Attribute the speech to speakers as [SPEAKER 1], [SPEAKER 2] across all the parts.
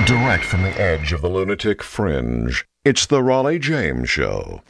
[SPEAKER 1] Direct from the edge of the lunatic fringe, it's the Raleigh James Show.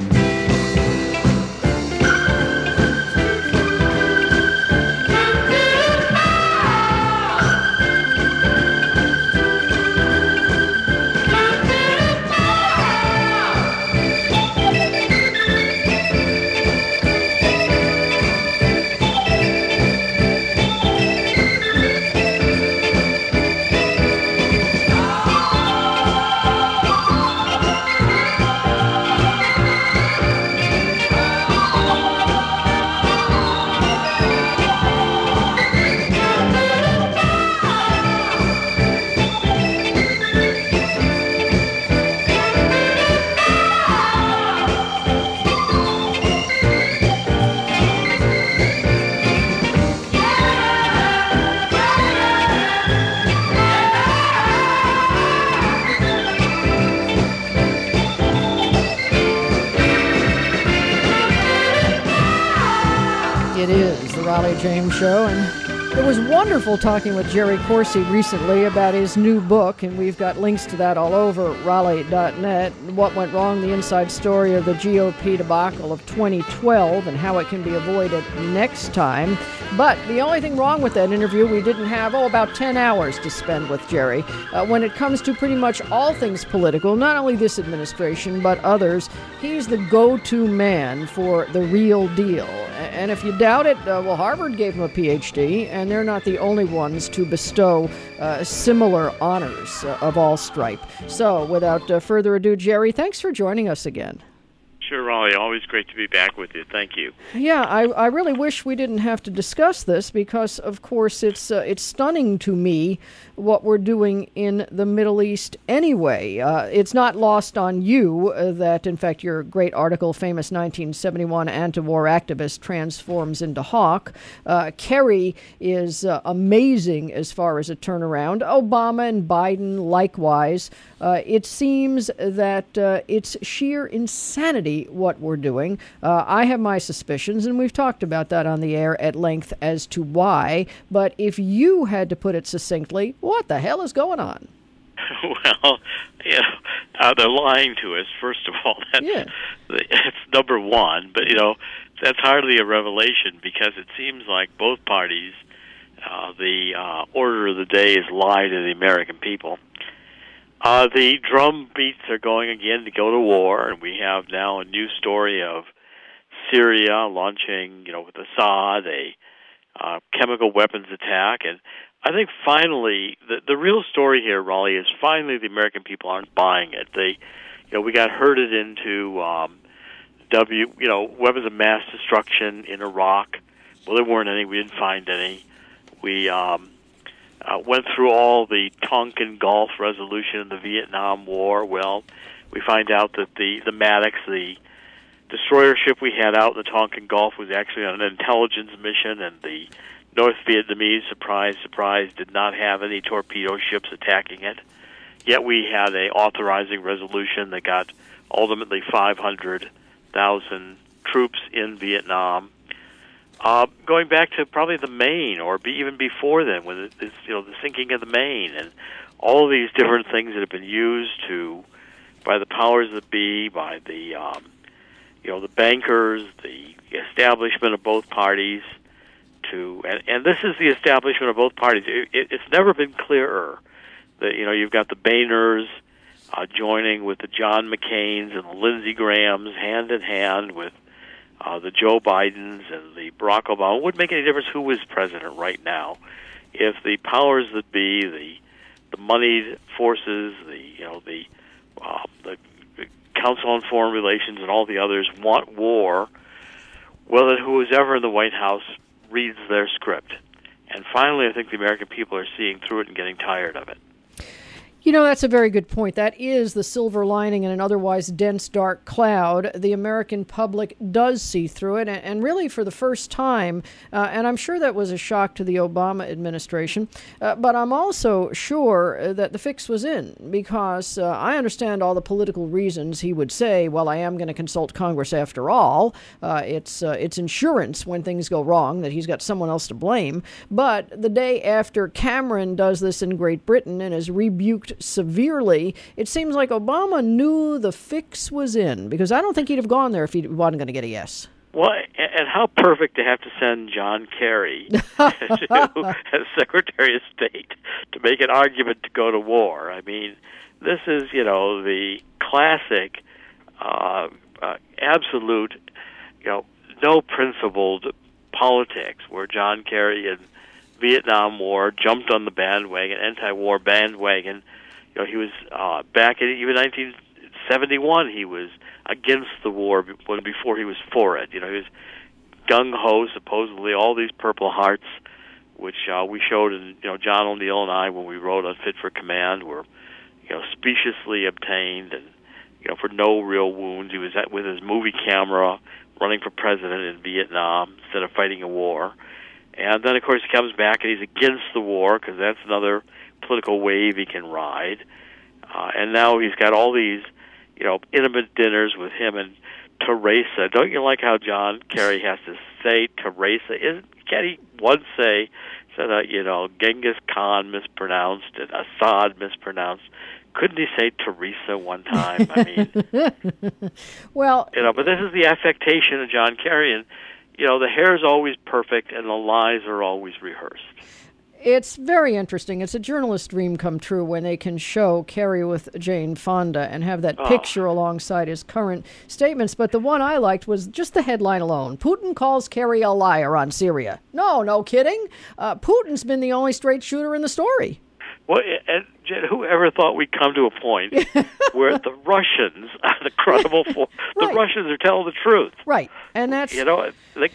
[SPEAKER 2] It is the Raleigh James Show, and it was wonderful talking with Jerry Corsi recently about his new book, and we've got links to that all over Raleigh.net. What went wrong, the inside story of the GOP debacle of 2012 and how it can be avoided next time. But the only thing wrong with that interview, we didn't have, about 10 hours to spend with Jerry. When it comes to pretty much all things political, not only this administration, but others, he's the go-to man for the real deal. And if you doubt it, well, Harvard gave him a PhD, and they're not the only ones to bestow similar honors of all stripe. So, without further ado, Jerry, thanks for joining us again.
[SPEAKER 3] Sure, Raleigh. Always great to be back with you. Thank you.
[SPEAKER 2] Yeah, I really wish we didn't have to discuss this because, of course, it's stunning to me what we're doing in the Middle East anyway. It's not lost on you that, in fact, your great article, famous 1971 anti-war activist transforms into hawk. Kerry is amazing as far as a turnaround. Obama and Biden likewise. It seems that it's sheer insanity what we're doing. I have my suspicions, and we've talked about that on the air at length as to why. But if you had to put it succinctly, what the hell is going on?
[SPEAKER 3] Well, they're lying to us, first of all. It's number one. But, that's hardly a revelation because it seems like both parties, the order of the day is lie to the American people. The drum beats are going again to go to war, and we have now a new story of Syria launching, with Assad, a chemical weapons attack. And I think finally, the real story here, Raleigh, is finally the American people aren't buying it. We got herded into weapons of mass destruction in Iraq. Well, there weren't any. We didn't find any. We went through all the Tonkin Gulf resolution in the Vietnam War. Well, we find out that the Maddox, the destroyer ship we had out in the Tonkin Gulf, was actually on an intelligence mission, and the North Vietnamese, surprise, surprise, did not have any torpedo ships attacking it. Yet we had a authorizing resolution that got ultimately 500,000 troops in Vietnam. Going back to probably the Maine, or even before then, when the sinking of the Maine, and all of these different things that have been used by the powers that be, by the the bankers, the establishment of both parties, and this is the establishment of both parties. It's never been clearer that you've got the Boehners joining with the John McCains and the Lindsey Grahams hand in hand with the Joe Bidens and the Barack Obama. It wouldn't make any difference who was president right now. If the powers that be, the moneyed forces, the Council on Foreign Relations and all the others want war, well, then whoever in the White House reads their script. And finally, I think the American people are seeing through it and getting tired of it.
[SPEAKER 2] That's a very good point. That is the silver lining in an otherwise dense, dark cloud. The American public does see through it, and really for the first time, and I'm sure that was a shock to the Obama administration, but I'm also sure that the fix was in, because I understand all the political reasons he would say, well, I am going to consult Congress after all. It's insurance when things go wrong, that he's got someone else to blame. But the day after Cameron does this in Great Britain and is rebuked rebuked severely. It seems like Obama knew the fix was in, because I don't think he'd have gone there if he wasn't going to get a yes.
[SPEAKER 3] Well, and how perfect to have to send John Kerry as Secretary of State to make an argument to go to war. I mean, this is, the classic, absolute, no principled politics where John Kerry in Vietnam War jumped on the bandwagon, anti-war bandwagon. He was back in even 1971. He was against the war before he was for it. He was gung-ho, supposedly, all these Purple Hearts, which we showed in, John O'Neill and I when we wrote on Fit for Command, were, speciously obtained and, for no real wounds. He was with his movie camera running for president in Vietnam instead of fighting a war. And then, of course, he comes back and he's against the war because that's another political wave he can ride. And now he's got all these, intimate dinners with him and Teresa. Don't you like how John Kerry has to say Teresa? Can't he once say that, Genghis Khan mispronounced and Assad mispronounced? Couldn't he say Teresa one time? I mean,
[SPEAKER 2] well,
[SPEAKER 3] but this is the affectation of John Kerry, and the hair's always perfect and the lies are always rehearsed.
[SPEAKER 2] It's very interesting. It's a journalist's dream come true when they can show Kerry with Jane Fonda and have that picture alongside his current statements. But the one I liked was just the headline alone. Putin calls Kerry a liar on Syria. No kidding. Putin's been the only straight shooter in the story.
[SPEAKER 3] Well, and whoever thought we'd come to a point where the Russians are the credible force? The Russians are telling the truth.
[SPEAKER 2] Right. And that's...
[SPEAKER 3] the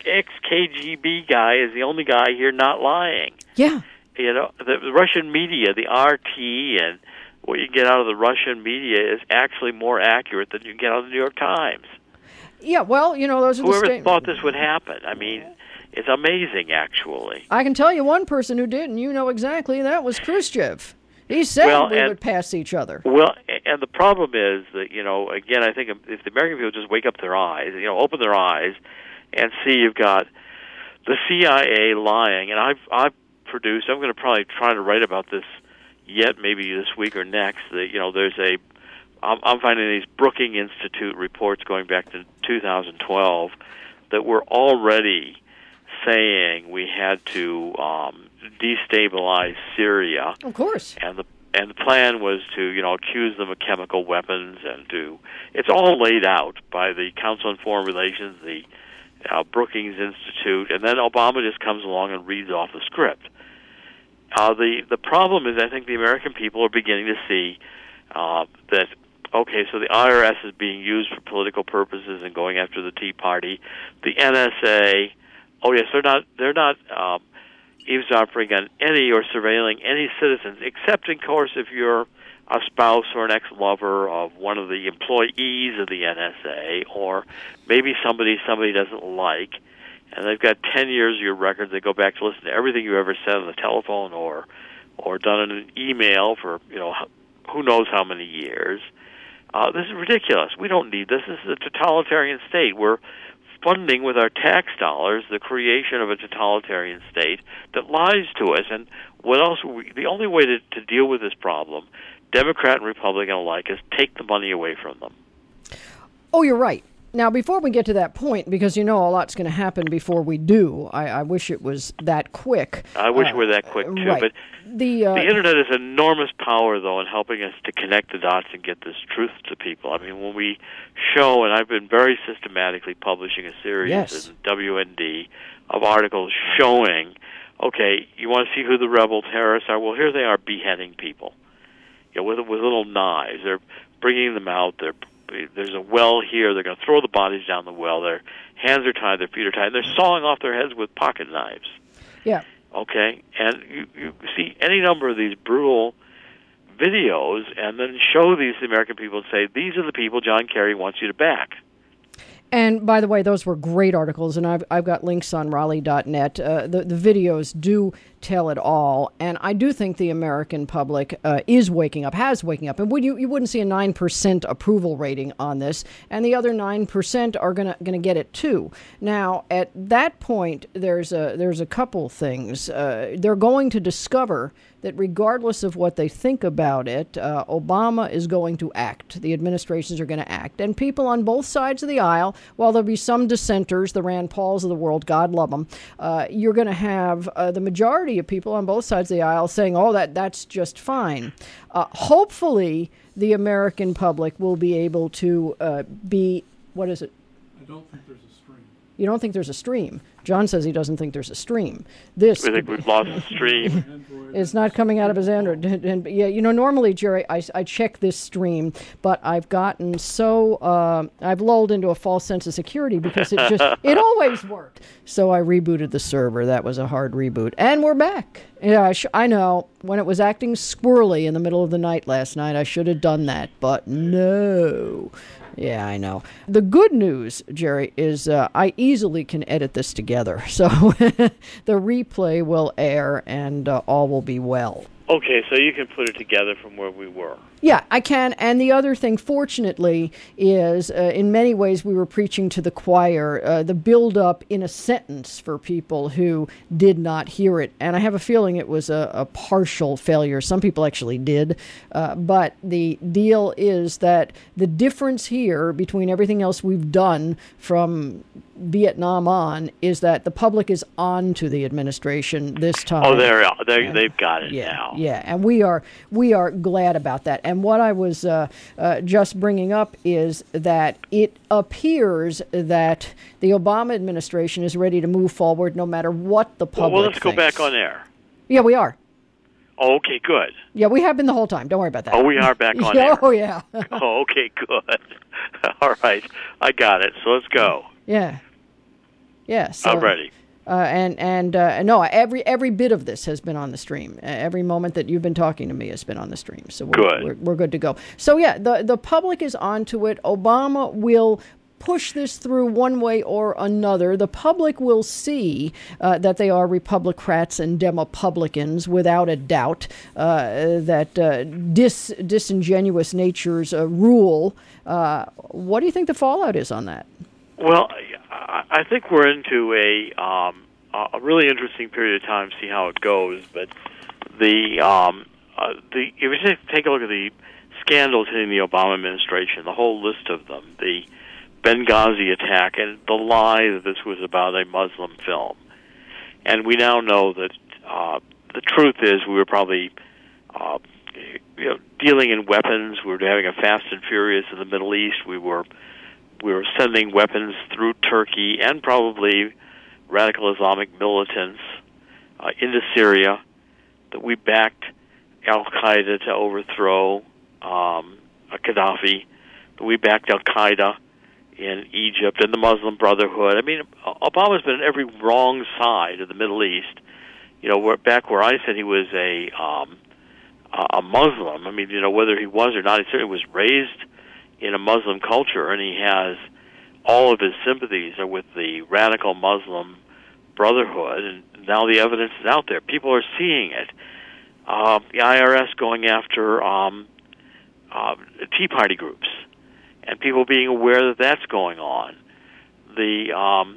[SPEAKER 3] ex-KGB guy is the only guy here not lying.
[SPEAKER 2] Yeah.
[SPEAKER 3] The Russian media, the RT, and what you get out of the Russian media is actually more accurate than you get out of the New York Times.
[SPEAKER 2] Yeah, well, those are
[SPEAKER 3] Whoever thought this would happen? I mean, it's amazing, actually.
[SPEAKER 2] I can tell you one person who did, and you know exactly, that was Khrushchev. He said we would pass each other.
[SPEAKER 3] Well, and the problem is that, again, I think if the American people just wake up their eyes, open their eyes, and see you've got the CIA lying, and I've produced, I'm going to probably try to write about this yet, maybe this week or next, that, I'm finding these Brookings Institute reports going back to 2012 that were already saying we had to destabilize Syria.
[SPEAKER 2] Of course.
[SPEAKER 3] And the plan was to, accuse them of chemical weapons it's all laid out by the Council on Foreign Relations, the Brookings Institute, and then Obama just comes along and reads off the script. The problem is I think the American people are beginning to see that, okay, so the IRS is being used for political purposes and going after the Tea Party. The NSA, they're not eavesdropping on any or surveilling any citizens, except, of course, if you're a spouse or an ex-lover of one of the employees of the NSA, or maybe somebody doesn't like, and they've got 10 years of your records. They go back to listen to everything you ever said on the telephone or done in an email for, who knows how many years. This is ridiculous. We don't need this. This is a totalitarian state. We're funding with our tax dollars the creation of a totalitarian state that lies to us. And what else? The only way to deal with this problem, Democrat and Republican alike, is take the money away from them.
[SPEAKER 2] Oh, you're right. Now, before we get to that point, because a lot's going to happen before we do, I wish it was that quick.
[SPEAKER 3] I wish it were that quick, too.
[SPEAKER 2] Right.
[SPEAKER 3] But the Internet is enormous power, though, in helping us to connect the dots and get this truth to people. I mean, when we show, and I've been very systematically publishing a series in WND of articles showing, okay, you want to see who the rebel terrorists are? Well, here they are beheading people, with little knives. They're bringing them out. There's a well here. They're going to throw the bodies down the well. Their hands are tied. Their feet are tied. And they're sawing off their heads with pocket knives.
[SPEAKER 2] Yeah.
[SPEAKER 3] Okay? And you see any number of these brutal videos and then show these American people and say, these are the people John Kerry wants you to back.
[SPEAKER 2] And by the way, those were great articles, and I've got links on Raleigh.net. The videos do tell it all, and I do think the American public is waking up, and you wouldn't see a 9% approval rating on this, and the other 9% are gonna get it too. Now, at that point, there's a couple things. They're going to discover that regardless of what they think about it, Obama is going to act. The administrations are going to act. And people on both sides of the aisle, while there'll be some dissenters, the Rand Pauls of the world, God love them, you're going to have the majority of people on both sides of the aisle saying, oh, that's just fine. Hopefully, the American public will be able to what is it?
[SPEAKER 4] I don't think there's a stream.
[SPEAKER 2] You don't think there's a stream? John says he doesn't think there's a stream.
[SPEAKER 3] I think we've lost the stream.
[SPEAKER 2] It's not coming out of his Android. And yeah, normally, Jerry, I check this stream, but I've gotten I've lulled into a false sense of security because it always worked. So I rebooted the server. That was a hard reboot. And we're back. Yeah, I know. When it was acting squirrely in the middle of the night last night, I should have done that, but no. Yeah, I know. The good news, Jerry, is I easily can edit this together. So the replay will air and all will be well.
[SPEAKER 3] Okay, so you can put it together from where we were.
[SPEAKER 2] Yeah, I can. And the other thing, fortunately, is in many ways we were preaching to the choir, the build-up in a sentence for people who did not hear it. And I have a feeling it was a partial failure. Some people actually did. But the deal is that the difference here between everything else we've done from Vietnam on is that the public is on to the administration this time.
[SPEAKER 3] Oh, they've got it now.
[SPEAKER 2] Yeah, and we are glad about that. And what I was just bringing up is that it appears that the Obama administration is ready to move forward no matter what the public
[SPEAKER 3] Well, let's
[SPEAKER 2] thinks.
[SPEAKER 3] go back on air.
[SPEAKER 2] Yeah, we are.
[SPEAKER 3] Oh, okay, good.
[SPEAKER 2] Yeah, we have been the whole time. Don't worry about that.
[SPEAKER 3] Oh, we are back on air.
[SPEAKER 2] Oh, yeah.
[SPEAKER 3] Oh, okay, good. All right, I got it. So let's go.
[SPEAKER 2] Yeah. Yeah. So,
[SPEAKER 3] I'm ready.
[SPEAKER 2] No, every bit of this has been on the stream. Every moment that you've been talking to me has been on the stream. So we're good to go. So yeah, the public is onto it. Obama will push this through one way or another. The public will see that they are Republicrats and Demopublicans without a doubt. That disingenuous natures rule. What do you think the fallout is on that?
[SPEAKER 3] Well, I think we're into a really interesting period of time to see how it goes. But if you just take a look at the scandals hitting the Obama administration, the whole list of them, the Benghazi attack, and the lie that this was about a Muslim film, and we now know that the truth is we were probably dealing in weapons. We were having a Fast and Furious in the Middle East. We were sending weapons through Turkey and probably radical Islamic militants into Syria, that we backed al-Qaeda to overthrow Gaddafi, that we backed al-Qaeda in Egypt and the Muslim Brotherhood. I mean, Obama's been on every wrong side of the Middle East. Back where I said he was a Muslim, I mean, whether he was or not, he certainly was raised in a Muslim culture, and he has all of his sympathies are with the radical Muslim Brotherhood, and now the evidence is out there. People are seeing it. The IRS going after Tea Party groups, and people being aware that that's going on. The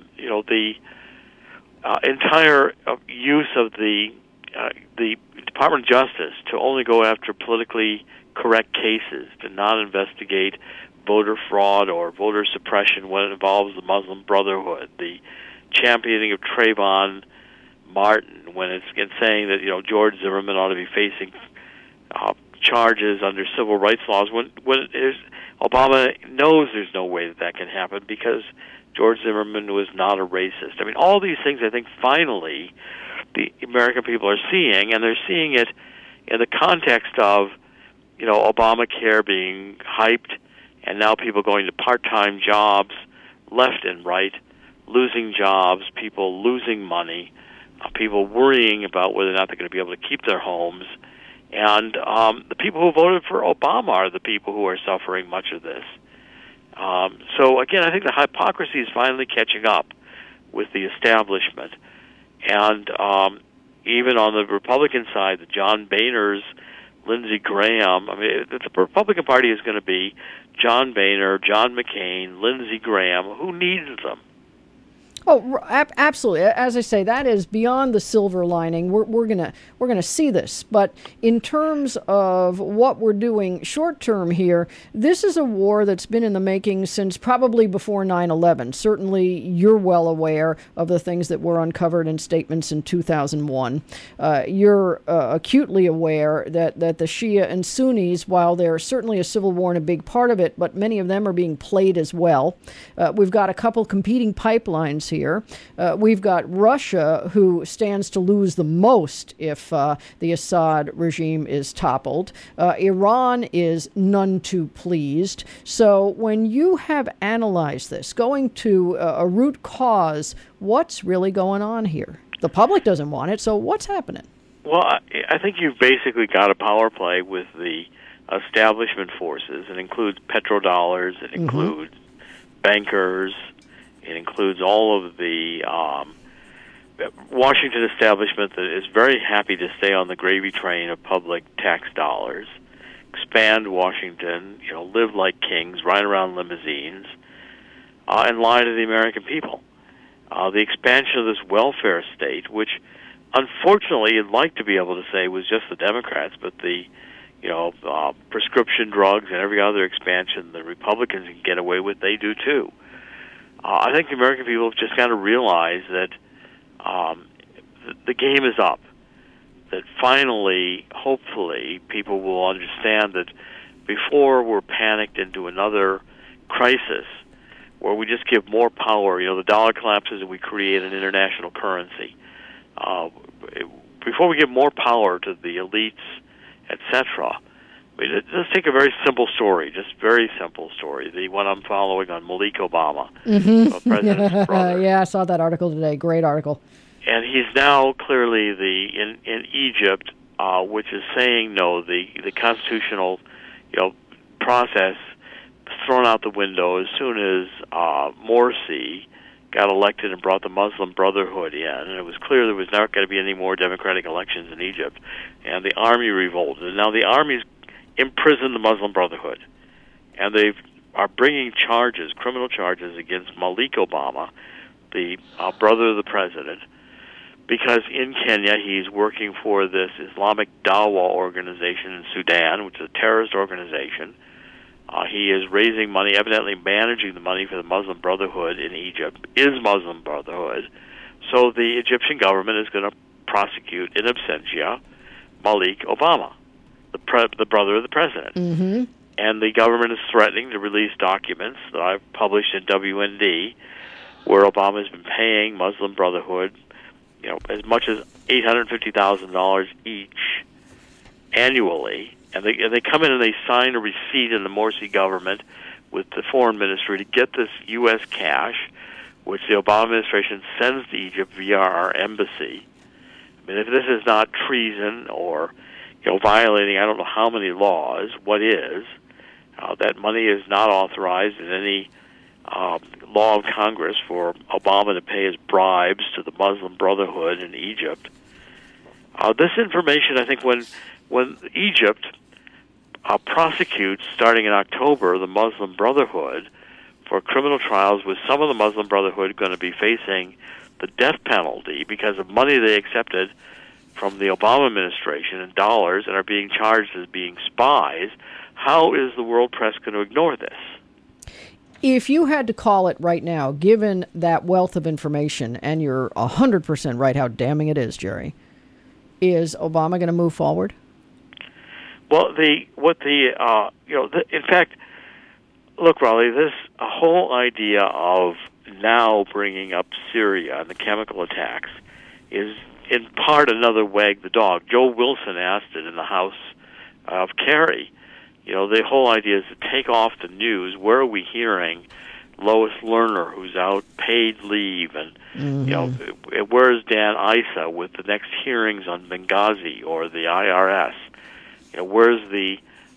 [SPEAKER 3] entire use of the Department of Justice to only go after politically correct cases, to not investigate voter fraud or voter suppression when it involves the Muslim Brotherhood, the championing of Trayvon Martin when it's saying that George Zimmerman ought to be facing charges under civil rights laws when Obama knows there's no way that can happen because George Zimmerman was not a racist. I mean, all these things I think finally the American people are seeing, and they're seeing it in the context of Obamacare being hyped, and now people going to part-time jobs left and right, losing jobs, people losing money, people worrying about whether or not they're going to be able to keep their homes. And the people who voted for Obama are the people who are suffering much of this. So again, I think the hypocrisy is finally catching up with the establishment, and even on the Republican side, the John Boehners, Lindsey Graham. I mean, the Republican Party is going to be John Boehner, John McCain, Lindsey Graham. Who needs them?
[SPEAKER 2] Oh, absolutely. As I say, that is beyond the silver lining. We're gonna see this, but in terms of what we're doing short term here, this is a war that's been in the making since probably before 9/11. Certainly, you're well aware of the things that were uncovered in statements in 2001. You're acutely aware that the Shia and Sunnis, while there's certainly a civil war and a big part of it, but many of them are being played as well. We've got a couple competing pipelines here. We've got Russia, who stands to lose the most if the Assad regime is toppled. Iran is none too pleased. So when you have analyzed this, going to a root cause, what's really going on here? The public doesn't want it, so what's happening?
[SPEAKER 3] Well, I think you've basically got a power play with the establishment forces. It includes petrodollars. It includes bankers. It includes all of the Washington establishment that is very happy to stay on the gravy train of public tax dollars, expand Washington, live like kings, ride around limousines, and lie to the American people. The expansion of this welfare state, which unfortunately you'd like to be able to say was just the Democrats, but the prescription drugs and every other expansion the Republicans can get away with, they do too. I think the American people have just got to realize that the game is up, that finally, hopefully, people will understand that before we're panicked into another crisis where we just give more power, the dollar collapses and we create an international currency. Before we give more power to the elites, etc., let's take a very simple story, just very simple story, the one I'm following on Malik Obama, the president's brother.
[SPEAKER 2] Yeah, I saw that article today. Great article.
[SPEAKER 3] And he's now clearly in Egypt, which is saying no. The constitutional process thrown out the window as soon as Morsi got elected and brought the Muslim Brotherhood in, and it was clear there was not going to be any more democratic elections in Egypt, and the army revolted. And now the army's imprisoned the Muslim Brotherhood, and they are bringing criminal charges against Malik Obama, the brother of the president, because in Kenya he's working for this Islamic Dawa organization in Sudan, which is a terrorist organization. He is raising money, evidently managing the money for the Muslim Brotherhood in Egypt, is Muslim Brotherhood. So the Egyptian government is going to prosecute in absentia Malik Obama, the brother of the president. And the government is threatening to release documents that I've published in WND where Obama has been paying Muslim Brotherhood as much as $850,000 each annually. And they come in and they sign a receipt in the Morsi government with the foreign ministry to get this U.S. cash, which the Obama administration sends to Egypt via our embassy. I mean, if this is not treason or violating I don't know how many laws, what is? That money is not authorized in any law of Congress for Obama to pay his bribes to the Muslim Brotherhood in Egypt. This information, I think, when Egypt prosecutes, starting in October, the Muslim Brotherhood for criminal trials, with some of the Muslim Brotherhood going to be facing the death penalty because of money they accepted from the Obama administration in dollars and are being charged as being spies, how is the world press going to ignore this?
[SPEAKER 2] If you had to call it right now, given that wealth of information, and you're 100% right how damning it is, Jerry, is Obama going to move forward?
[SPEAKER 3] Well, in fact, look, Raleigh, this whole idea of now bringing up Syria and the chemical attacks is in part another wag the dog. Joe Wilson asked it in the House of Kerry. The whole idea is to take off the news. Where are we hearing Lois Lerner, who's out paid leave, and where's Dan Issa with the next hearings on Benghazi or the IRS? Where's the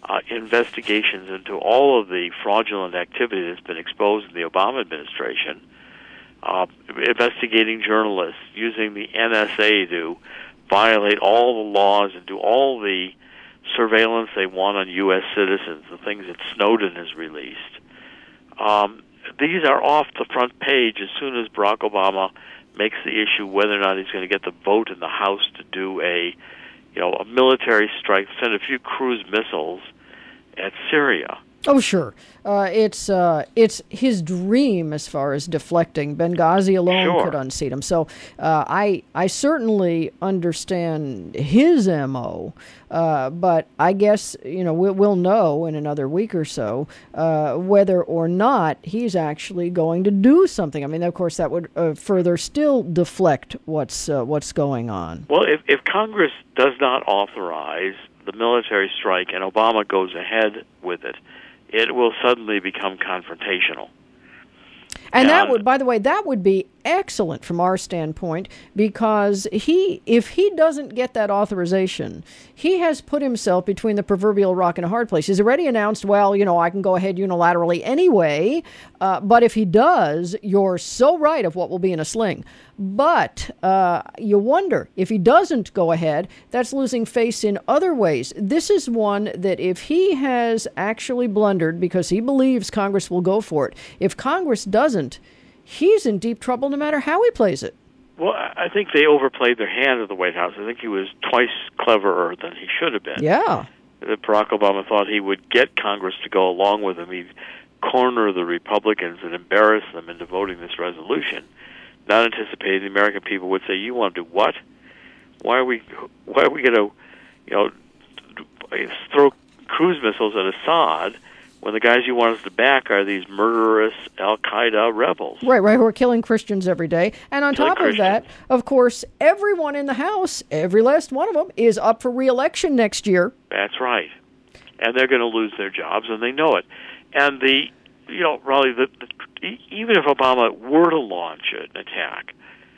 [SPEAKER 3] investigations into all of the fraudulent activity that's been exposed in the Obama administration, investigating journalists, using the NSA to violate all the laws and do all the surveillance they want on U.S. citizens, the things that Snowden has released. These are off the front page as soon as Barack Obama makes the issue whether or not he's going to get the vote in the House to do a military strike, send a few cruise missiles at Syria.
[SPEAKER 2] Oh, sure. It's his dream as far as deflecting. Benghazi alone could unseat him. So I certainly understand his MO, but I guess we'll know in another week or so whether or not he's actually going to do something. I mean, of course, that would further still deflect what's going on.
[SPEAKER 3] Well, if Congress does not authorize the military strike and Obama goes ahead with it, it will suddenly become confrontational.
[SPEAKER 2] And that would, by the way, that would be excellent from our standpoint, because if he doesn't get that authorization, he has put himself between the proverbial rock and a hard place. He's already announced, well, I can go ahead unilaterally anyway, but if he does, you're so right of what will be in a sling. But you wonder, if he doesn't go ahead, that's losing face in other ways. This is one that if he has actually blundered because he believes Congress will go for it, if Congress doesn't, he's in deep trouble no matter how he plays it.
[SPEAKER 3] Well, I think they overplayed their hand at the White House. I think he was twice cleverer than he should have been.
[SPEAKER 2] Yeah.
[SPEAKER 3] That Barack Obama thought he would get Congress to go along with him. He'd corner the Republicans and embarrass them into voting this resolution, not anticipating the American people would say, "You want to do what? Why are we going to, throw cruise missiles at Assad when the guys you want us to back are these murderous Al-Qaeda rebels?"
[SPEAKER 2] Right, who are killing Christians every day. And on top of that, of course, everyone in the House, every last one of them, is up for re-election next year.
[SPEAKER 3] That's right. And they're going to lose their jobs, and they know it. And Raleigh, even if Obama were to launch an attack,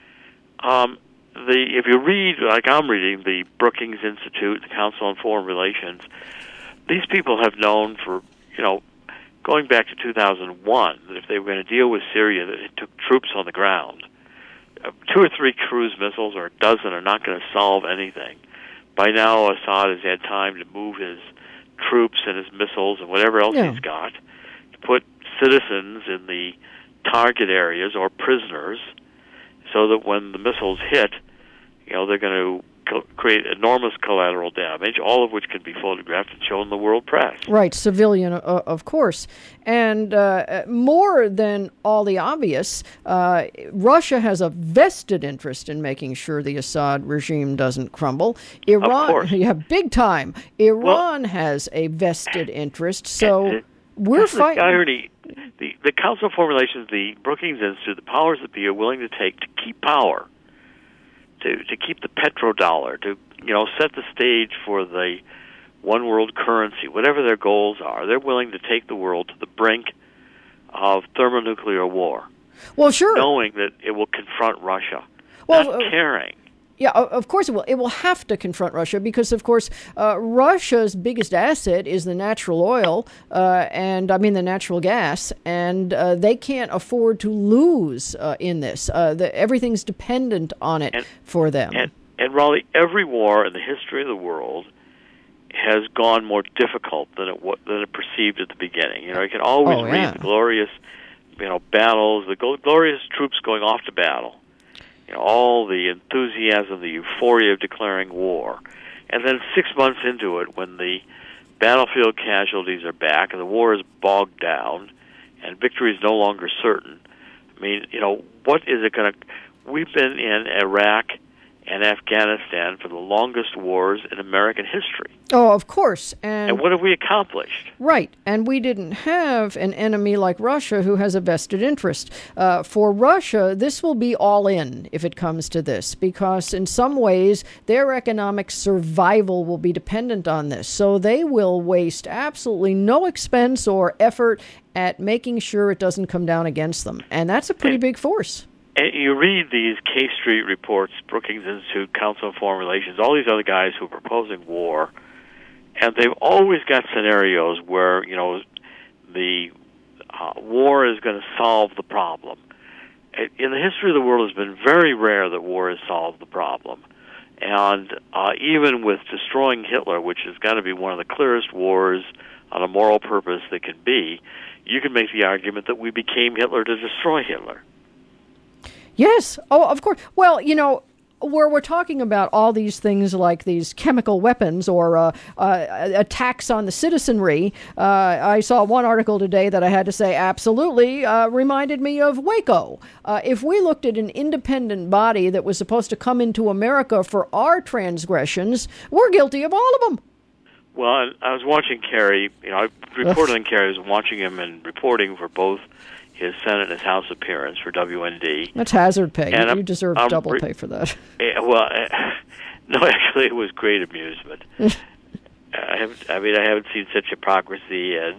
[SPEAKER 3] if you read, like I'm reading, the Brookings Institute, the Council on Foreign Relations, these people have known for, going back to 2001, that if they were going to deal with Syria, that it took troops on the ground. 2 or 3 cruise missiles or a dozen are not going to solve anything. By now, Assad has had time to move his troops and his missiles and whatever else he's got to put citizens in the target areas or prisoners, so that when the missiles hit, they're going to create enormous collateral damage, all of which can be photographed and shown in the world press.
[SPEAKER 2] Right, civilian, of course. And more than all the obvious, Russia has a vested interest in making sure the Assad regime doesn't crumble. Iran,
[SPEAKER 3] of course.
[SPEAKER 2] Yeah, big time. Iran has a vested interest, so we're fighting.
[SPEAKER 3] The irony. The Council of Foreign Relations, the Brookings Institute, the powers that be are willing to take to keep power, to keep the petrodollar, to set the stage for the one world currency, whatever their goals are. They're willing to take the world to the brink of thermonuclear war.
[SPEAKER 2] Well, sure.
[SPEAKER 3] Knowing that it will confront Russia.
[SPEAKER 2] Well,
[SPEAKER 3] not caring.
[SPEAKER 2] Yeah, of course it will. It will have to confront Russia because, of course, Russia's biggest asset is the natural oil, the natural gas, and they can't afford to lose in this. Everything's dependent on it for them.
[SPEAKER 3] And Raleigh, every war in the history of the world has gone more difficult than it perceived at the beginning. You can always read the glorious, battles, the glorious troops going off to battle. All the enthusiasm, the euphoria of declaring war. And then 6 months into it, when the battlefield casualties are back and the war is bogged down and victory is no longer certain, what is it going to... We've been in Iraq and Afghanistan for the longest wars in American history.
[SPEAKER 2] Oh, of course.
[SPEAKER 3] And what have we accomplished?
[SPEAKER 2] Right. And we didn't have an enemy like Russia who has a vested interest. For Russia, this will be all in if it comes to this, because in some ways their economic survival will be dependent on this. So they will waste absolutely no expense or effort at making sure it doesn't come down against them. And that's a pretty big force.
[SPEAKER 3] And you read these K Street reports, Brookings Institute, Council on Foreign Relations, all these other guys who are proposing war, And they've always got scenarios where, the war is going to solve the problem. In the history of the world, it's been very rare that war has solved the problem. And even with destroying Hitler, which has got to be one of the clearest wars on a moral purpose that can be, you can make the argument that we became Hitler to destroy Hitler.
[SPEAKER 2] Yes. Oh, of course. Well, where we're talking about all these things like these chemical weapons or attacks on the citizenry, I saw one article today that I had to say absolutely reminded me of Waco. If we looked at an independent body that was supposed to come into America for our transgressions, we're guilty of all of them.
[SPEAKER 3] Well, I was watching Kerry. I reported on Kerry. I was watching him and reporting for both his Senate and his House appearance for WND.
[SPEAKER 2] That's hazard pay.
[SPEAKER 3] And
[SPEAKER 2] you deserve double pay for that.
[SPEAKER 3] Well, no, actually, it was great amusement. I haven't seen such hypocrisy and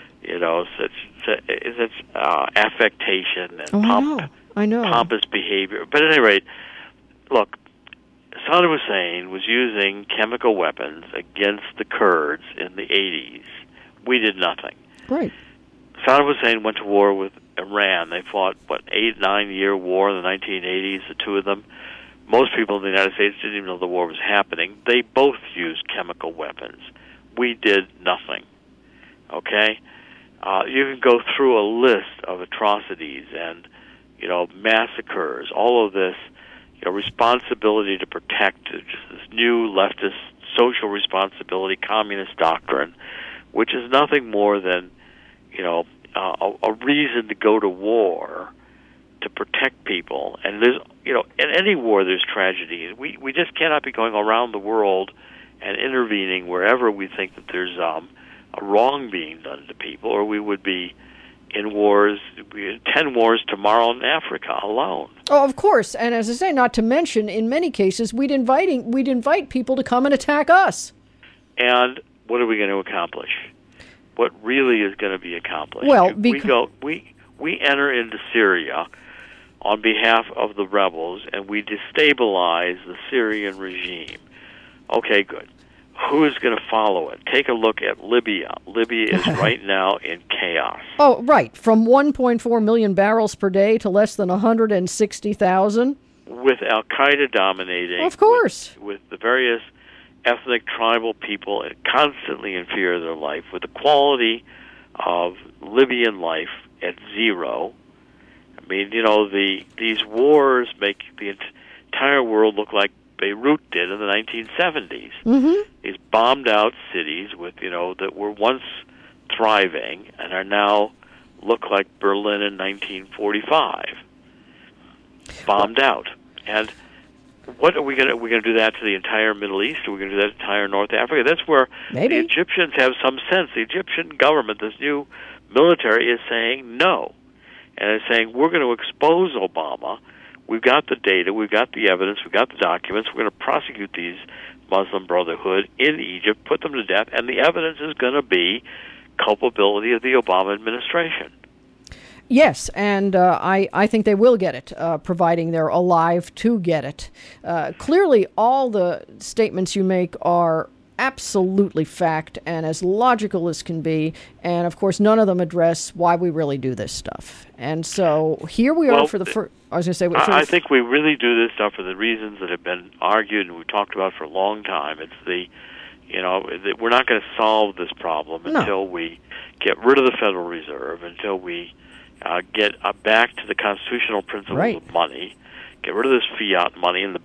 [SPEAKER 3] such affectation and
[SPEAKER 2] I know.
[SPEAKER 3] pompous behavior. But at any rate, look, Saddam Hussein was using chemical weapons against the Kurds in the 80s. We did nothing.
[SPEAKER 2] Right.
[SPEAKER 3] Saddam Hussein went to war with Iran. They fought, 8-9-year war in the 1980s, the two of them. Most people in the United States didn't even know the war was happening. They both used chemical weapons. We did nothing. Okay? You can go through a list of atrocities and, massacres, all of this, responsibility to protect, just this new leftist social responsibility, communist doctrine, which is nothing more than a reason to go to war to protect people. And there's, in any war there's tragedy. We just cannot be going around the world and intervening wherever we think that there's a wrong being done to people, or we would be in wars, 10 wars tomorrow in Africa alone.
[SPEAKER 2] Oh, of course. And as I say, not to mention, in many cases, we'd invite people to come and attack us.
[SPEAKER 3] And what are we going to accomplish? What really is going to be accomplished?
[SPEAKER 2] Well,
[SPEAKER 3] we enter into Syria on behalf of the rebels, and we destabilize the Syrian regime. Okay, good. Who's going to follow it? Take a look at Libya. Libya is right now in chaos.
[SPEAKER 2] Oh, right. From 1.4 million barrels per day to less than 160,000.
[SPEAKER 3] With Al-Qaeda dominating.
[SPEAKER 2] Of course.
[SPEAKER 3] With the various ethnic tribal people constantly in fear of their life, with the quality of Libyan life at zero. I mean, these wars make the entire world look like Beirut did in the 1970s.
[SPEAKER 2] Mm-hmm.
[SPEAKER 3] These bombed out cities with, that were once thriving and are now look like Berlin in 1945. Bombed out. And what are we going to do that to the entire Middle East? Are we going to do that to entire North Africa? That's where
[SPEAKER 2] Maybe.
[SPEAKER 3] The Egyptians have some sense. The Egyptian government, this new military, is saying no. And it's saying, we're going to expose Obama. We've got the data, we've got the evidence, we've got the documents. We're going to prosecute these Muslim Brotherhood in Egypt, put them to death, and the evidence is going to be culpability of the Obama administration.
[SPEAKER 2] Yes, and I think they will get it, providing they're alive to get it. Clearly, all the statements you make are absolutely fact and as logical as can be, and of course none of them address why we really do this stuff. And so here we are for the first... I was going to say...
[SPEAKER 3] I think we really do this stuff for the reasons that have been argued and we've talked about for a long time. It's we're not going to solve this problem until we get rid of the Federal Reserve, until we get back to the constitutional principles of money, get rid of this fiat money and the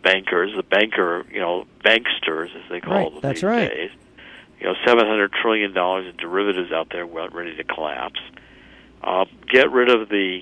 [SPEAKER 3] banksters, as they call them these days. $700 trillion in derivatives out there ready to collapse. Get rid of the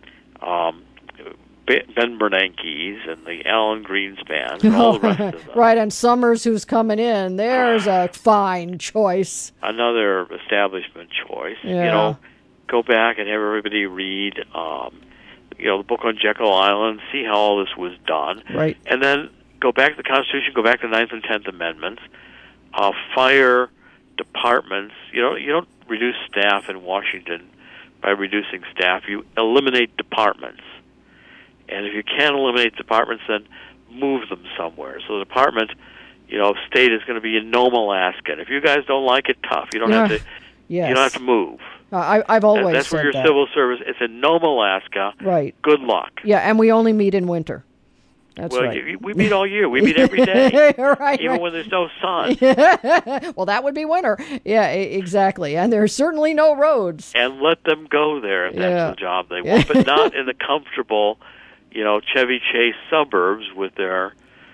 [SPEAKER 3] Ben Bernanke's and the Alan Greenspan and all the rest of them.
[SPEAKER 2] Right, and Summers, who's coming in. There's a fine choice.
[SPEAKER 3] Another establishment choice.
[SPEAKER 2] Yeah.
[SPEAKER 3] Go back and have everybody read the book on Jekyll Island, see how all this was done.
[SPEAKER 2] Right.
[SPEAKER 3] And then go back to the Constitution, go back to the 9th and 10th Amendments, fire departments. You don't reduce staff in Washington by reducing staff. You eliminate departments. And if you can't eliminate departments, then move them somewhere. So the department, state is going to be in Nome, Alaska. And if you guys don't like it, tough. You don't have to.
[SPEAKER 2] Yes.
[SPEAKER 3] You don't have to move.
[SPEAKER 2] I've always
[SPEAKER 3] That's
[SPEAKER 2] said
[SPEAKER 3] where your
[SPEAKER 2] that.
[SPEAKER 3] civil service. It's in Nome, Alaska.
[SPEAKER 2] Right.
[SPEAKER 3] Good luck.
[SPEAKER 2] Yeah, and we only meet in winter. That's right.
[SPEAKER 3] We meet all year. We meet every day,
[SPEAKER 2] right,
[SPEAKER 3] even when there's no sun.
[SPEAKER 2] Well, that would be winter. Yeah, exactly. And there's certainly no roads.
[SPEAKER 3] And let them go there if that's the job they want, but not in the comfortable, Chevy Chase suburbs with their,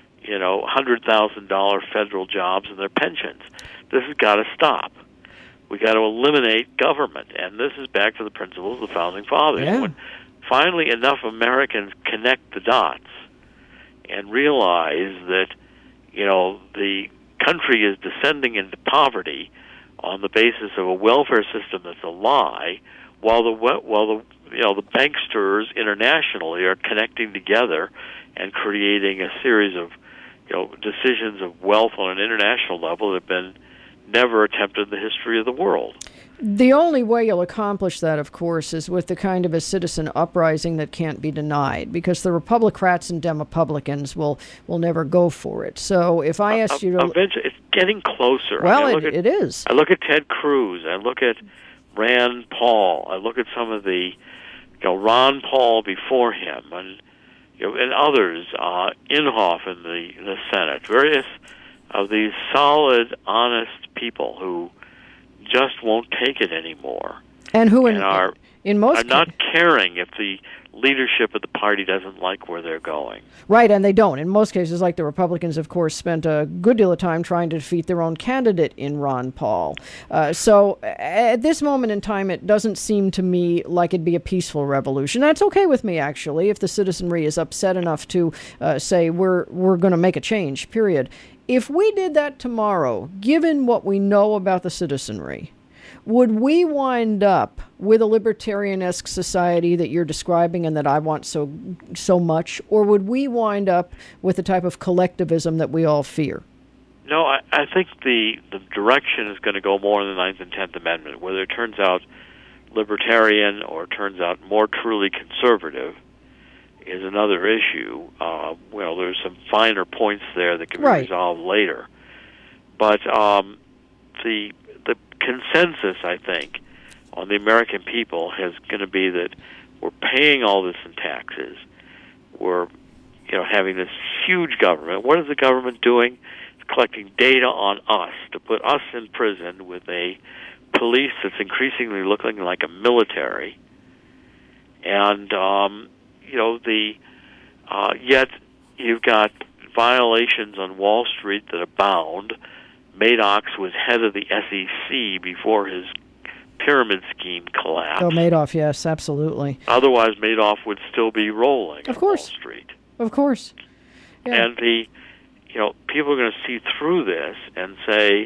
[SPEAKER 3] $100,000 federal jobs and their pensions. This has got to stop. We got to eliminate government, and this is back to the principles of the Founding Fathers.
[SPEAKER 2] Yeah.
[SPEAKER 3] When finally enough Americans connect the dots and realize that, the country is descending into poverty on the basis of a welfare system that's a lie, while the banksters internationally are connecting together and creating a series of, decisions of wealth on an international level that have been never attempted in the history of the world.
[SPEAKER 2] The only way you'll accomplish that, of course, is with the kind of a citizen uprising that can't be denied, because the Republicrats and Demopublicans will never go for it. So if I asked you to...
[SPEAKER 3] Eventually, it's getting closer.
[SPEAKER 2] Well, it is.
[SPEAKER 3] I look at Ted Cruz. I look at Rand Paul. I look at some of the, Ron Paul before him, and others, Inhofe in the Senate, various of these solid, honest people who just won't take it anymore,
[SPEAKER 2] and who
[SPEAKER 3] are
[SPEAKER 2] most
[SPEAKER 3] not caring if the leadership of the party doesn't like where they're going.
[SPEAKER 2] Right, and they don't. In most cases, like the Republicans, of course, spent a good deal of time trying to defeat their own candidate in Ron Paul. So at this moment in time, it doesn't seem to me like it'd be a peaceful revolution. That's okay with me, actually, if the citizenry is upset enough to say we're going to make a change, period. If we did that tomorrow, given what we know about the citizenry, would we wind up with a libertarian-esque society that you're describing and that I want so much, or would we wind up with the type of collectivism that we all fear?
[SPEAKER 3] No, I think the direction is going to go more in the Ninth and Tenth Amendment, whether it turns out libertarian or turns out more truly conservative is another issue. There's some finer points there that can be resolved later. But the consensus, I think, on the American people is going to be that we're paying all this in taxes. We're, having this huge government. What is the government doing? It's collecting data on us to put us in prison with a police that's increasingly looking like a military. And, yet you've got violations on Wall Street that abound. Maddox was head of the SEC before his pyramid scheme collapsed.
[SPEAKER 2] Oh, Madoff, yes, absolutely.
[SPEAKER 3] Otherwise, Madoff would still be rolling on Wall Street.
[SPEAKER 2] Of course. Yeah.
[SPEAKER 3] And people are going to see through this and say,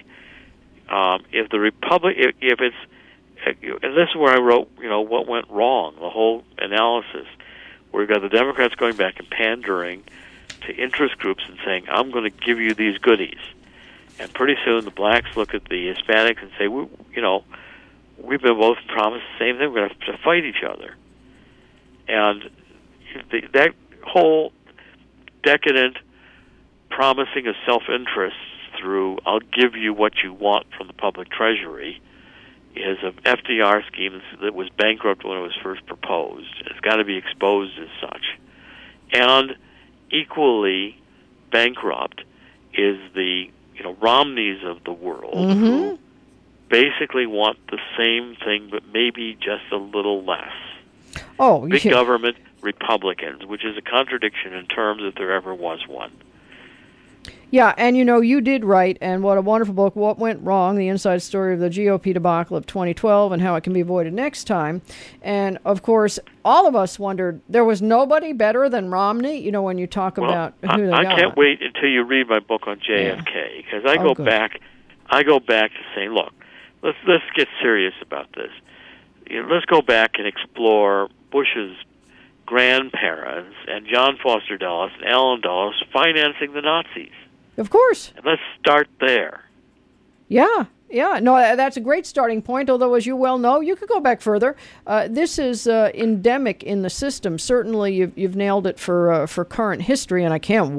[SPEAKER 3] if the Republic, if it's, and this is where I wrote, what went wrong, the whole analysis, where you've got the Democrats going back and pandering to interest groups and saying, I'm going to give you these goodies. And pretty soon the blacks look at the Hispanics and say, we've been both promised the same thing. We're going to have to fight each other. And that whole decadent promising of self-interest through I'll give you what you want from the public treasury is an FDR scheme that was bankrupt when it was first proposed. It's got to be exposed as such. And equally bankrupt is the Romneys of the world who basically want the same thing but maybe just a little less.
[SPEAKER 2] Oh,
[SPEAKER 3] Big government Republicans, which is a contradiction in terms if there ever was one.
[SPEAKER 2] Yeah, and you did write, and what a wonderful book, What Went Wrong, the inside story of the GOP debacle of 2012 and how it can be avoided next time. And, of course, all of us wondered, there was nobody better than Romney, when you talk about who they got.
[SPEAKER 3] I can't wait until you read my book on JFK, because I go back to saying, look, let's get serious about this. Let's go back and explore Bush's grandparents and John Foster Dulles and Allen Dulles financing the Nazis.
[SPEAKER 2] Of course.
[SPEAKER 3] And let's start there.
[SPEAKER 2] Yeah. No, that's a great starting point, although, as you well know, you could go back further. This is endemic in the system. Certainly, you've nailed it for current history, and I can't wait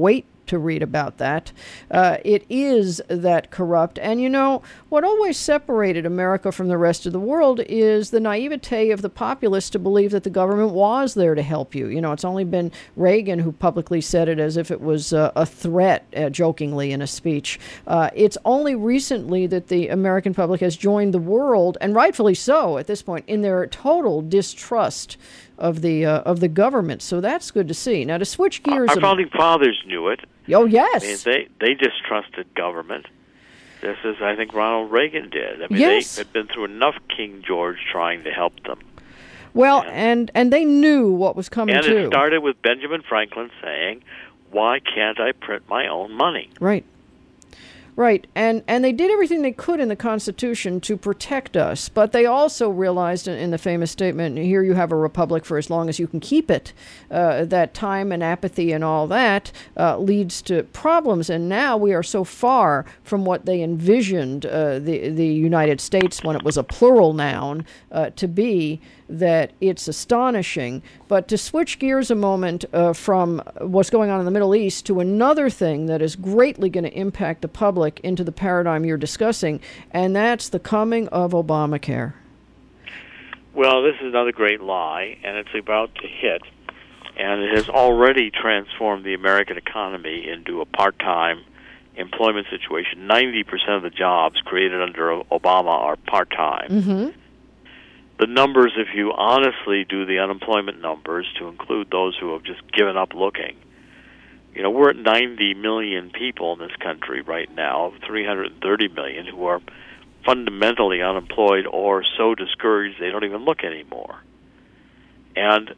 [SPEAKER 2] to read about that. It is that corrupt. And, what always separated America from the rest of the world is the naivete of the populace to believe that the government was there to help you. It's only been Reagan who publicly said it as if it was a threat, jokingly in a speech. It's only recently that the American public has joined the world, and rightfully so at this point, in their total distrust of the government. So that's good to see. Now, to switch gears,
[SPEAKER 3] our founding fathers knew it.
[SPEAKER 2] Oh, yes.
[SPEAKER 3] I mean, they distrusted government, just as I think Ronald Reagan did. I mean,
[SPEAKER 2] yes.
[SPEAKER 3] They had been through enough King George trying to help them.
[SPEAKER 2] Well, and they knew what was coming,
[SPEAKER 3] and
[SPEAKER 2] too.
[SPEAKER 3] And it started with Benjamin Franklin saying, why can't I print my own money?
[SPEAKER 2] Right. Right, and they did everything they could in the Constitution to protect us, but they also realized in the famous statement, here you have a republic for as long as you can keep it, that time and apathy and all that leads to problems, and now we are so far from what they envisioned the United States, when it was a plural noun, to be, that it's astonishing. But to switch gears a moment from what's going on in the Middle East to another thing that is greatly going to impact the public into the paradigm you're discussing, and that's the coming of Obamacare.
[SPEAKER 3] Well, this is another great lie, and it's about to hit, and it has already transformed the American economy into a part-time employment situation. 90% of the jobs created under Obama are part-time.
[SPEAKER 2] Mm-hmm.
[SPEAKER 3] The numbers, if you honestly do the unemployment numbers to include those who have just given up looking, we're at 90 million people in this country right now, 330 million who are fundamentally unemployed or so discouraged they don't even look anymore. And,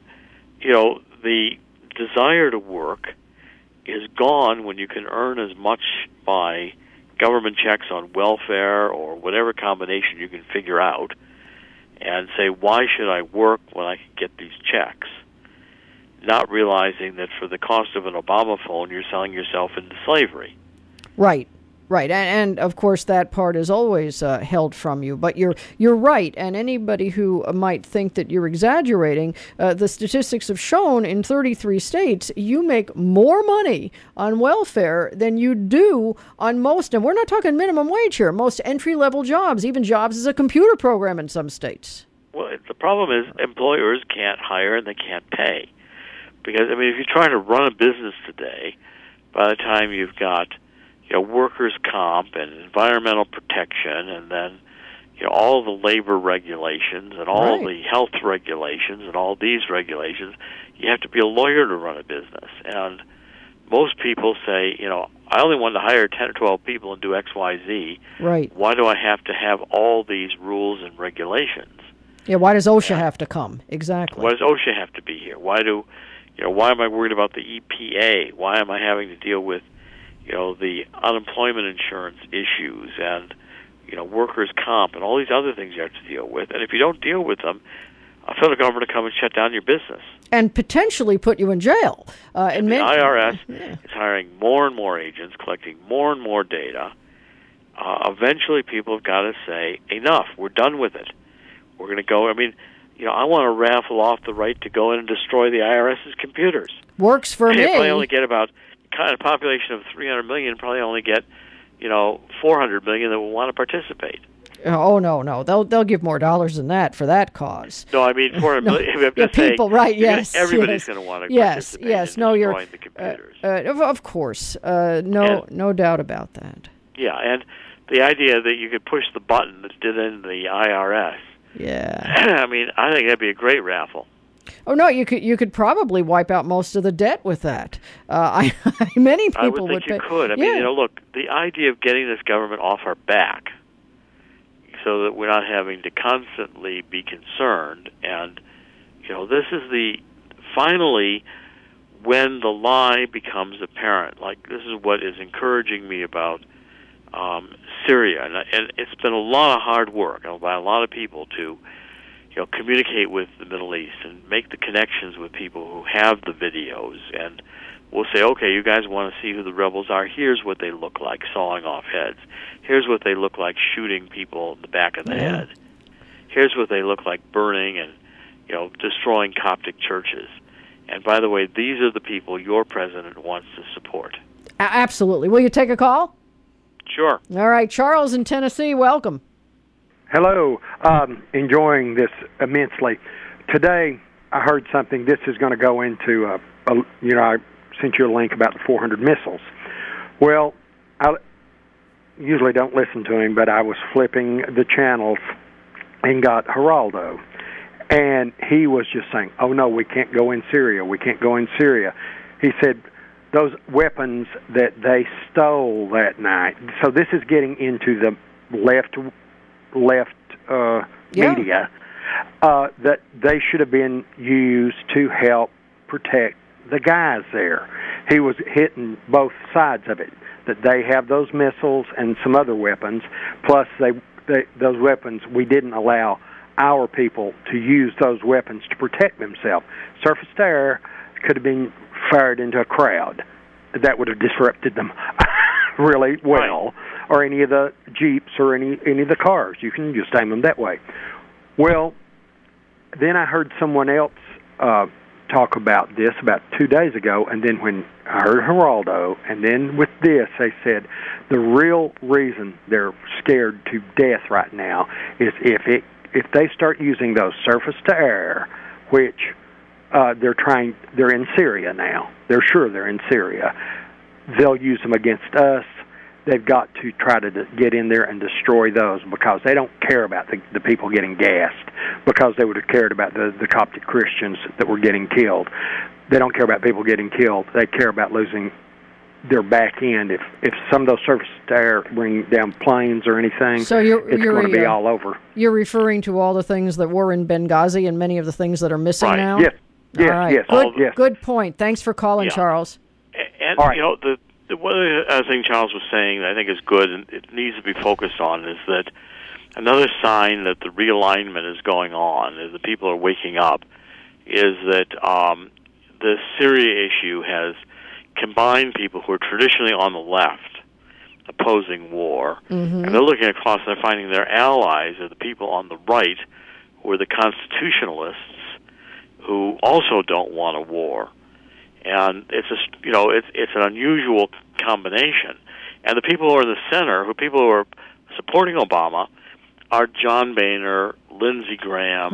[SPEAKER 3] the desire to work is gone when you can earn as much by government checks on welfare or whatever combination you can figure out, and say, why should I work when I can get these checks? Not realizing that for the cost of an Obama phone, you're selling yourself into slavery.
[SPEAKER 2] Right. And of course, that part is always held from you. But you're right. And anybody who might think that you're exaggerating, the statistics have shown in 33 states, you make more money on welfare than you do on most, and we're not talking minimum wage here, most entry-level jobs, even jobs as a computer program in some states.
[SPEAKER 3] Well, the problem is employers can't hire and they can't pay. Because, if you're trying to run a business today, by the time you've got workers' comp and environmental protection, and then all the labor regulations and all the health regulations and all these regulations, you have to be a lawyer to run a business. And most people say, I only want to hire 10 or 12 people and do X, Y, Z.
[SPEAKER 2] Right.
[SPEAKER 3] Why do I have to have all these rules and regulations?
[SPEAKER 2] Yeah, why does OSHA have to come? Exactly.
[SPEAKER 3] Why does OSHA have to be here? Why am I worried about the EPA? Why am I having to deal with the unemployment insurance issues and, workers' comp and all these other things you have to deal with? And if you don't deal with them, a federal government will come and shut down your business.
[SPEAKER 2] And potentially put you in jail.
[SPEAKER 3] And the IRS is hiring more and more agents, collecting more and more data. Eventually people have got to say, enough, we're done with it. We're going to go, I want to raffle off the right to go in and destroy the IRS's computers.
[SPEAKER 2] Works for me.
[SPEAKER 3] Probably only get about kind of population of 300 million, probably only get 400 million that will want to participate.
[SPEAKER 2] Oh no, they'll give more dollars than that for that cause.
[SPEAKER 3] No, 400 million. I'm just
[SPEAKER 2] people,
[SPEAKER 3] saying,
[SPEAKER 2] right? Yes,
[SPEAKER 3] everybody's going to want to participate.
[SPEAKER 2] Yes.
[SPEAKER 3] In
[SPEAKER 2] No,
[SPEAKER 3] destroying the computers.
[SPEAKER 2] Of course, no doubt about that.
[SPEAKER 3] Yeah, and the idea that you could push the button that did in the IRS.
[SPEAKER 2] Yeah.
[SPEAKER 3] I think that'd be a great raffle.
[SPEAKER 2] Oh no, you could probably wipe out most of the debt with that. Many people
[SPEAKER 3] I would think you could. Look, the idea of getting this government off our back, so that we're not having to constantly be concerned, and this is finally when the lie becomes apparent. Like, this is what is encouraging me about Syria, and it's been a lot of hard work by a lot of people to communicate with the Middle East and make the connections with people who have the videos, and we'll say, okay, you guys want to see who the rebels are, here's what they look like sawing off heads, here's what they look like shooting people in the back of the head, here's what they look like burning and destroying Coptic churches, and by the way, these are the people your president wants to support.
[SPEAKER 2] Absolutely. Will you take a call?
[SPEAKER 3] Sure.
[SPEAKER 2] All right. Charles in Tennessee, welcome.
[SPEAKER 5] Hello. Enjoying this immensely. Today, I heard something. This is going to go into, I sent you a link about the 400 missiles. Well, I usually don't listen to him, but I was flipping the channels and got Geraldo. And he was just saying, oh, no, we can't go in Syria. We can't go in Syria. He said those weapons that they stole that night. So this is getting into the left media, that they should have been used to help protect the guys there. He was hitting both sides of it, that they have those missiles and some other weapons, plus those weapons, we didn't allow our people to use those weapons to protect themselves. Surface-to-air could have been fired into a crowd. That would have disrupted them really well, or any of the Jeeps or any of the cars. You can just aim them that way. Well, then I heard someone else talk about this about 2 days ago, and then when I heard Geraldo, and then with this, they said the real reason they're scared to death right now is if they start using those surface-to-air, which they're in Syria now. They're sure they're in Syria. They'll use them against us. They've got to try to get in there and destroy those, because they don't care about the people getting gassed, because they would have cared about the Coptic Christians that were getting killed. They don't care about people getting killed. They care about losing their back end. If some of those surface-to-air bring down planes or anything,
[SPEAKER 2] so
[SPEAKER 5] it's going to be all over.
[SPEAKER 2] You're referring to all the things that were in Benghazi and many of the things that are missing now?
[SPEAKER 5] Yes. Yes,
[SPEAKER 2] all right.
[SPEAKER 5] yes.
[SPEAKER 2] Good point. Thanks for calling, Charles.
[SPEAKER 3] And,
[SPEAKER 5] right.
[SPEAKER 3] The one other thing Charles was saying that I think is good and it needs to be focused on is that another sign that the realignment is going on, as the people are waking up, is that the Syria issue has combined people who are traditionally on the left opposing war, and they're looking across and they're finding their allies are the people on the right who are the constitutionalists who also don't want a war. And it's an unusual combination. And the people who are in the center, people who are supporting Obama, are John Boehner, Lindsey Graham,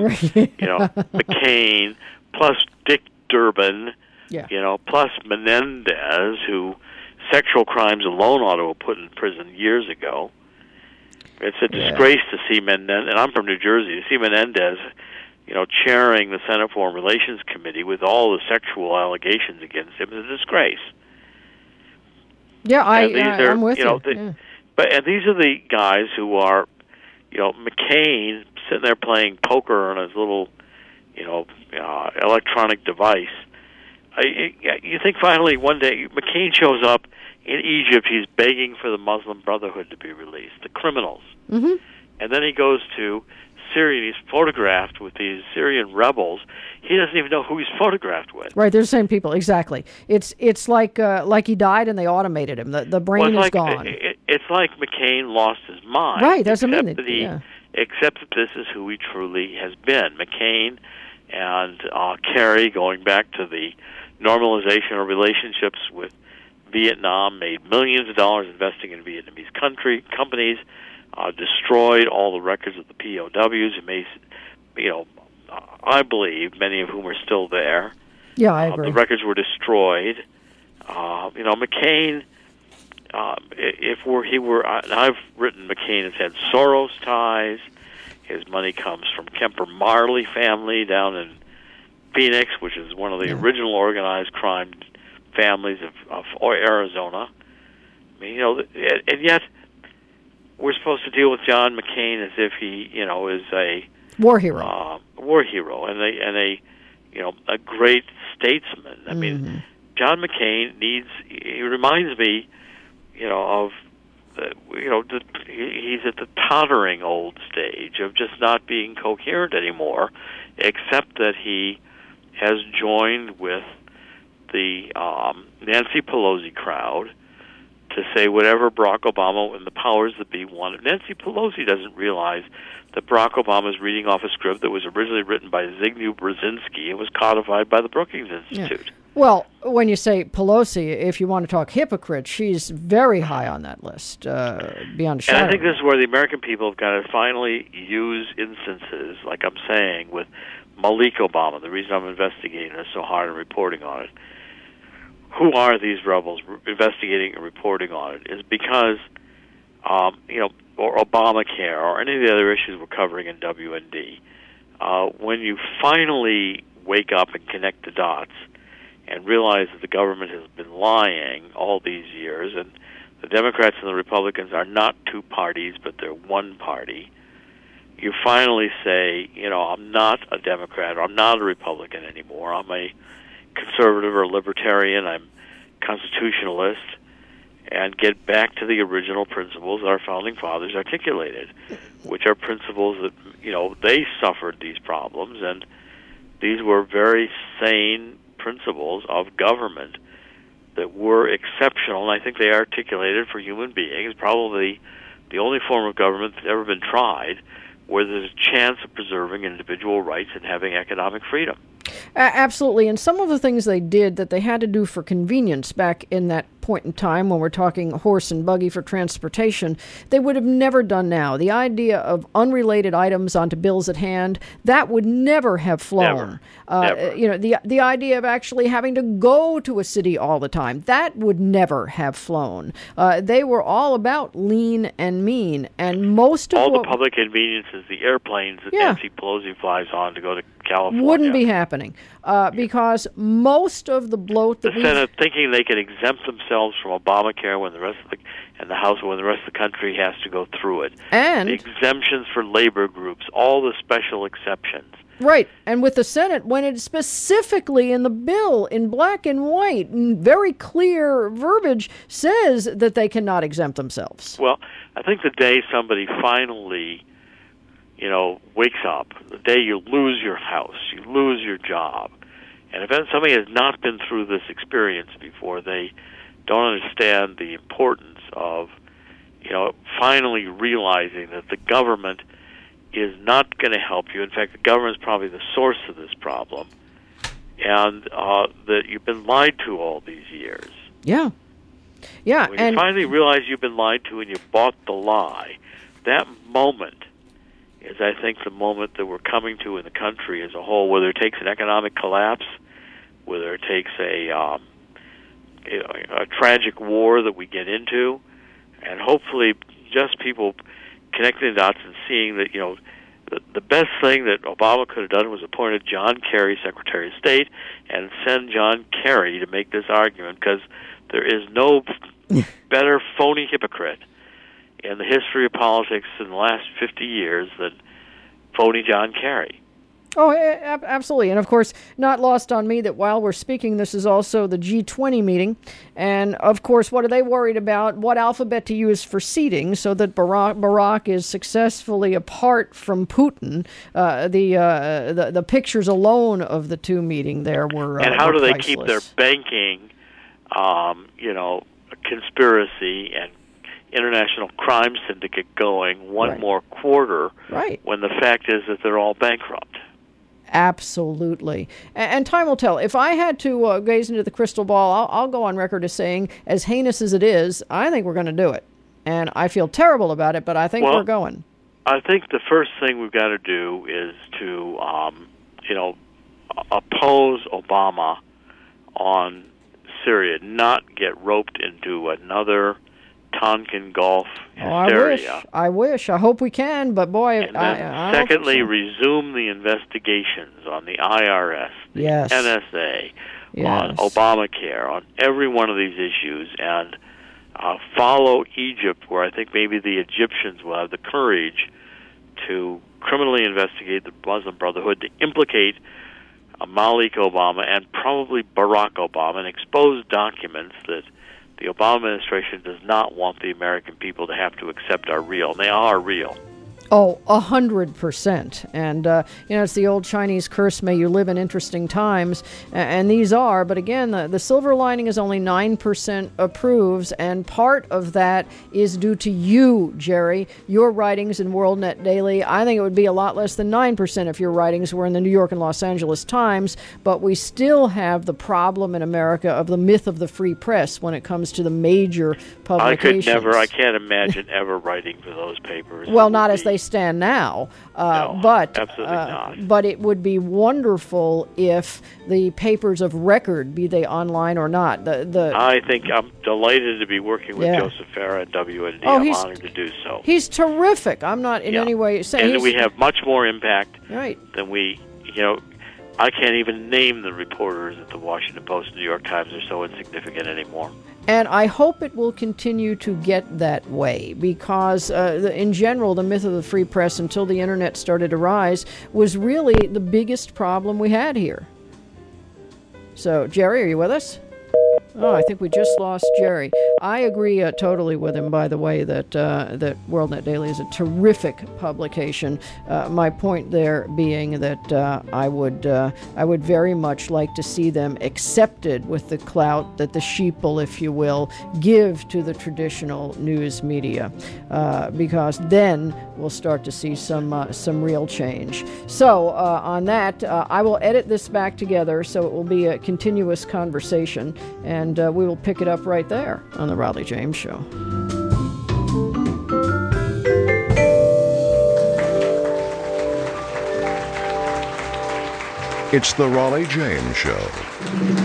[SPEAKER 3] McCain, plus Dick Durbin, plus Menendez, who sexual crimes alone ought to have put in prison years ago. It's a disgrace to see Menendez, and I'm from New Jersey, to see Menendez chairing the Senate Foreign Relations Committee with all the sexual allegations against him is a disgrace.
[SPEAKER 2] Yeah, I'm with you.
[SPEAKER 3] And these are the guys who are, McCain sitting there playing poker on his little, electronic device. You think finally one day McCain shows up in Egypt, he's begging for the Muslim Brotherhood to be released, the criminals. Mm-hmm. And then he goes to Syria, and he's photographed with these Syrian rebels. He doesn't even know who he's photographed with.
[SPEAKER 2] Right, they're the same people, exactly. It's like he died and they automated him. The brain is gone.
[SPEAKER 3] It's like McCain lost his mind.
[SPEAKER 2] Right, that's
[SPEAKER 3] except
[SPEAKER 2] amazing.
[SPEAKER 3] Except that this is who he truly has been. McCain and Kerry, going back to the normalization of relationships with Vietnam, made millions of dollars investing in Vietnamese companies, destroyed all the records of the POWs, and I believe many of whom are still there.
[SPEAKER 2] Yeah, I agree.
[SPEAKER 3] The records were destroyed. McCain, and I've written McCain has had Soros ties. His money comes from Kemper Marley family down in Phoenix, which is one of the original organized crime families of Arizona. I mean, and yet we're supposed to deal with John McCain as if he, is a
[SPEAKER 2] war hero,
[SPEAKER 3] and a great statesman. I mean, John McCain he reminds me, of he's at the tottering old stage of just not being coherent anymore, except that he has joined with the Nancy Pelosi crowd to say whatever Barack Obama and the powers that be wanted. Nancy Pelosi doesn't realize that Barack Obama is reading off a script that was originally written by Zbigniew Brzezinski and was codified by the Brookings Institute.
[SPEAKER 2] Well, when you say Pelosi, if you want to talk hypocrite, she's very high on that list, beyond a shadow.
[SPEAKER 3] And I think this is where the American people have got to finally use instances, like I'm saying, with Malik Obama. The reason I'm investigating this so hard and reporting on it, who are these rebels investigating and reporting on it, is because, or Obamacare, or any of the other issues we're covering in WND, when you finally wake up and connect the dots and realize that the government has been lying all these years, and the Democrats and the Republicans are not two parties, but they're one party, you finally say, I'm not a Democrat, or I'm not a Republican anymore. I'm a conservative or libertarian. I'm constitutionalist, and get back to the original principles our founding fathers articulated, which are principles that, they suffered these problems, and these were very sane principles of government that were exceptional, and I think they articulated for human beings, probably the only form of government that's ever been tried where there's a chance of preserving individual rights and having economic freedom.
[SPEAKER 2] Absolutely, and some of the things they did that they had to do for convenience back in that point in time when we're talking horse and buggy for transportation, they would have never done now. The idea of unrelated items onto bills at hand, that would never have flown.
[SPEAKER 3] Never.
[SPEAKER 2] The idea of actually having to go to a city all the time, that would never have flown. They were all about lean and mean, and most of
[SPEAKER 3] all the public conveniences, the airplanes that Nancy Pelosi flies on to go to California,
[SPEAKER 2] wouldn't be happening because most of the bloat that
[SPEAKER 3] the Senate thinking they could exempt themselves from Obamacare when the rest of the House, when the rest of the country has to go through it,
[SPEAKER 2] and
[SPEAKER 3] the exemptions for labor groups, all the special exceptions.
[SPEAKER 2] Right, and with the Senate, when it specifically in the bill, in black and white, in very clear verbiage, says that they cannot exempt themselves.
[SPEAKER 3] Well, I think the day somebody finally, wakes up, the day you lose your house, you lose your job, and if somebody has not been through this experience before, they don't understand the importance of, finally realizing that the government is not going to help you. In fact, the government is probably the source of this problem, and that you've been lied to all these years.
[SPEAKER 2] Yeah.
[SPEAKER 3] When you finally realize you've been lied to and you bought the lie, that moment is, I think, the moment that we're coming to in the country as a whole, whether it takes an economic collapse, whether it takes a tragic war that we get into, and hopefully just people connecting the dots and seeing that, the best thing that Obama could have done was appointed John Kerry Secretary of State and send John Kerry to make this argument, because there is no better phony hypocrite in the history of politics in the last 50 years than phony John Kerry.
[SPEAKER 2] Oh, absolutely. And, of course, not lost on me that while we're speaking, this is also the G20 meeting. And, of course, what are they worried about? What alphabet to use for seating so that Barack is successfully apart from Putin. The pictures alone of the two meeting there were
[SPEAKER 3] and how do they
[SPEAKER 2] priceless.
[SPEAKER 3] keep their banking, conspiracy and international crime syndicate going one more quarter when the fact is that they're all bankrupt?
[SPEAKER 2] Absolutely. And time will tell. If I had to gaze into the crystal ball, I'll go on record as saying, as heinous as it is, I think we're going to do it. And I feel terrible about it, but I think we're going.
[SPEAKER 3] I think the first thing we've got to do is to, oppose Obama on Syria, not get roped into another Tonkin Gulf hysteria.
[SPEAKER 2] I wish. I hope we can, but boy,
[SPEAKER 3] and then secondly, resume the investigations on the IRS, the NSA, on Obamacare, on every one of these issues, and follow Egypt, where I think maybe the Egyptians will have the courage to criminally investigate the Muslim Brotherhood, to implicate Malik Obama and probably Barack Obama, and expose documents that the Obama administration does not want the American people to have to accept are real. And they are real.
[SPEAKER 2] Oh, 100%. And, it's the old Chinese curse, may you live in interesting times. And these are, but again, the silver lining is only 9% approves. And part of that is due to you, Jerry, your writings in WorldNet Daily. I think it would be a lot less than 9% if your writings were in the New York and Los Angeles Times. But we still have the problem in America of the myth of the free press when it comes to the major publications.
[SPEAKER 3] I can't imagine ever writing for those papers.
[SPEAKER 2] Well, not as they stand now,
[SPEAKER 3] no,
[SPEAKER 2] but
[SPEAKER 3] absolutely not.
[SPEAKER 2] But it would be wonderful if the papers of record, be they online or not,
[SPEAKER 3] I think I'm delighted to be working with Joseph Farah at WND. I'm honored to do so.
[SPEAKER 2] He's terrific. I'm not in any way saying.
[SPEAKER 3] And we have much more impact
[SPEAKER 2] right.
[SPEAKER 3] than we. I can't even name the reporters at the Washington Post and New York Times. They're so insignificant anymore.
[SPEAKER 2] And I hope it will continue to get that way because, in general, the myth of the free press until the Internet started to rise was really the biggest problem we had here. So, Jerry, are you with us? Oh, I think we just lost Jerry. I agree totally with him, by the way, that WorldNet Daily is a terrific publication. My point there being that I would very much like to see them accepted with the clout that the sheeple, if you will, give to the traditional news media, because then we'll start to see some real change. So on that, I will edit this back together so it will be a continuous conversation, and we will pick it up right there on the Raleigh James Show.
[SPEAKER 1] It's the Raleigh James Show.